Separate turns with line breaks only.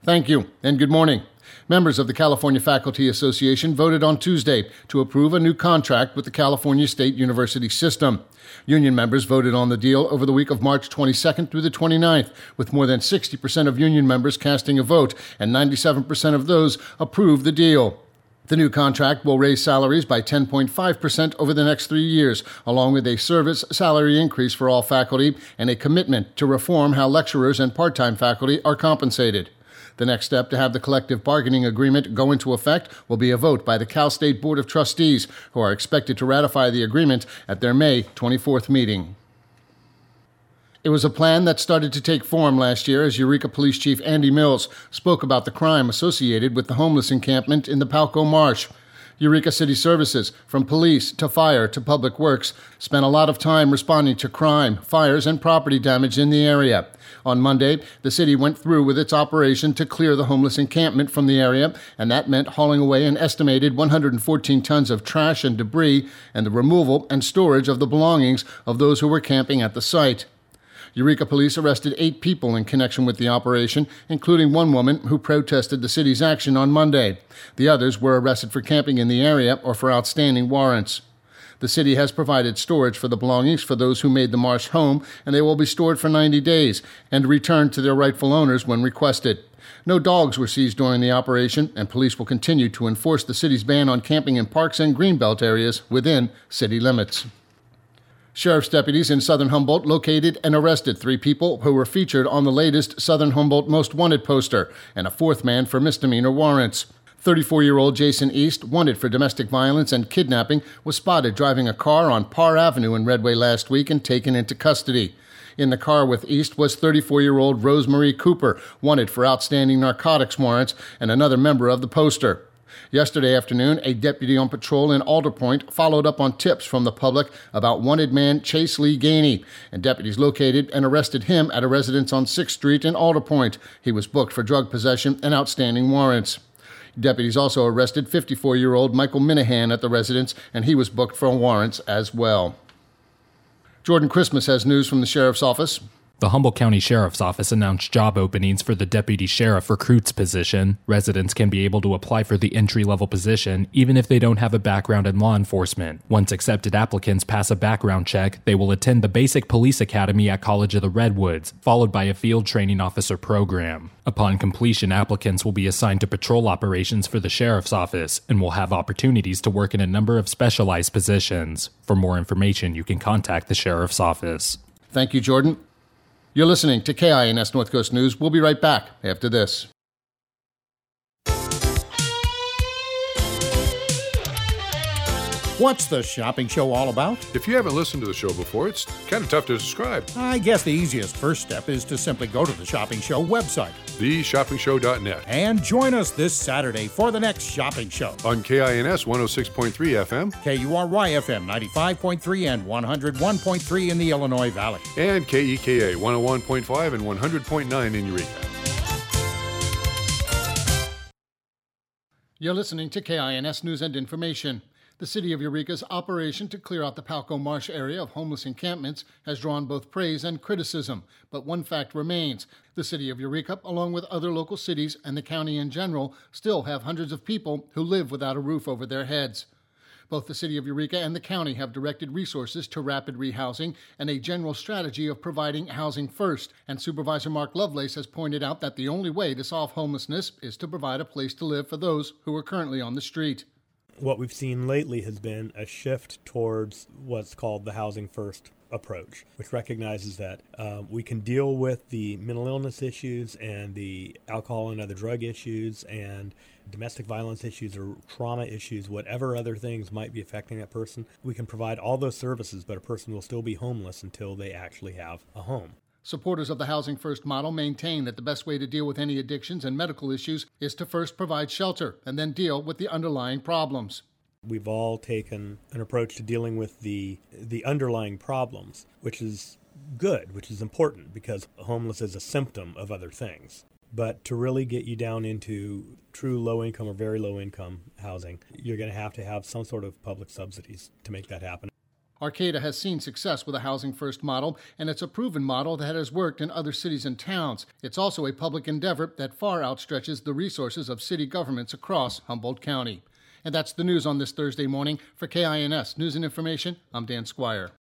Thank you, and good morning. Members of the California Faculty Association voted on Tuesday to approve a new contract with the California State University system. Union members voted on the deal over the week of March 22nd through the 29th, with more than 60% of union members casting a vote, and 97% of those approved the deal. The new contract will raise salaries by 10.5% over the next 3 years, along with a service salary increase for all faculty and a commitment to reform how lecturers and part-time faculty are compensated. The next step to have the collective bargaining agreement go into effect will be a vote by the Cal State Board of Trustees, who are expected to ratify the agreement at their May 24th meeting. It was a plan that started to take form last year as Eureka Police Chief Andy Mills spoke about the crime associated with the homeless encampment in the Palco Marsh. Eureka City Services, from police to fire to public works, spent a lot of time responding to crime, fires, and property damage in the area. On Monday, the city went through with its operation to clear the homeless encampment from the area, and that meant hauling away an estimated 114 tons of trash and debris and the removal and storage of the belongings of those who were camping at the site. Eureka police arrested 8 people in connection with the operation, including one woman who protested the city's action on Monday. The others were arrested for camping in the area or for outstanding warrants. The city has provided storage for the belongings for those who made the marsh home, and they will be stored for 90 days and returned to their rightful owners when requested. No dogs were seized during the operation, and police will continue to enforce the city's ban on camping in parks and greenbelt areas within city limits. Sheriff's deputies in Southern Humboldt located and arrested 3 people who were featured on the latest Southern Humboldt Most Wanted poster, and a 4th man for misdemeanor warrants. 34-year-old Jason East, wanted for domestic violence and kidnapping, was spotted driving a car on Parr Avenue in Redway last week and taken into custody. In the car with East was 34-year-old Rosemarie Cooper, wanted for outstanding narcotics warrants, and another member of the poster. Yesterday afternoon, a deputy on patrol in Alder Point followed up on tips from the public about wanted man Chase Lee Gainey, and deputies located and arrested him at a residence on 6th Street in Alder Point. He was booked for drug possession and outstanding warrants. Deputies also arrested 54-year-old Michael Minahan at the residence, and he was booked for warrants as well. Jordan Christmas has news from the Sheriff's Office.
The Humboldt County Sheriff's Office announced job openings for the Deputy Sheriff Recruits position. Residents can be able to apply for the entry-level position even if they don't have a background in law enforcement. Once accepted applicants pass a background check, they will attend the Basic Police Academy at College of the Redwoods, followed by a field training officer program. Upon completion, applicants will be assigned to patrol operations for the Sheriff's Office and will have opportunities to work in a number of specialized positions. For more information, you can contact the Sheriff's Office.
Thank you, Jordan. You're listening to KINS North Coast News. We'll be right back after this.
What's the shopping show all about?
If you haven't listened to the show before, it's kind of tough to describe.
I guess the easiest first step is to simply go to the Shopping Show website,
theshoppingshow.net,
and join us this Saturday for the next shopping show.
On KINS 106.3 FM,
KURY-FM 95.3 and 101.3 in the Illinois Valley,
and KEKA 101.5 and 100.9 in Eureka.
You're listening to KINS News and Information. The City of Eureka's operation to clear out the Palco Marsh area of homeless encampments has drawn both praise and criticism, but one fact remains. The City of Eureka, along with other local cities and the county in general, still have hundreds of people who live without a roof over their heads. Both the City of Eureka and the county have directed resources to rapid rehousing and a general strategy of providing housing first, and Supervisor Mark Lovelace has pointed out that the only way to solve homelessness is to provide a place to live for those who are currently on the street.
What we've seen lately has been a shift towards what's called the housing first approach, which recognizes that we can deal with the mental illness issues and the alcohol and other drug issues and domestic violence issues or trauma issues, whatever other things might be affecting that person. We can provide all those services, but a person will still be homeless until they actually have a home.
Supporters of the Housing First model maintain that the best way to deal with any addictions and medical issues is to first provide shelter and then deal with the underlying problems.
We've all taken an approach to dealing with the underlying problems, which is good, which is important, because homeless is a symptom of other things. But to really get you down into true low-income or very low-income housing, you're going to have some sort of public subsidies to make that happen.
Arcata has seen success with a Housing First model, and it's a proven model that has worked in other cities and towns. It's also a public endeavor that far outstretches the resources of city governments across Humboldt County. And that's the news on this Thursday morning. For KINS News and Information, I'm Dan Squire.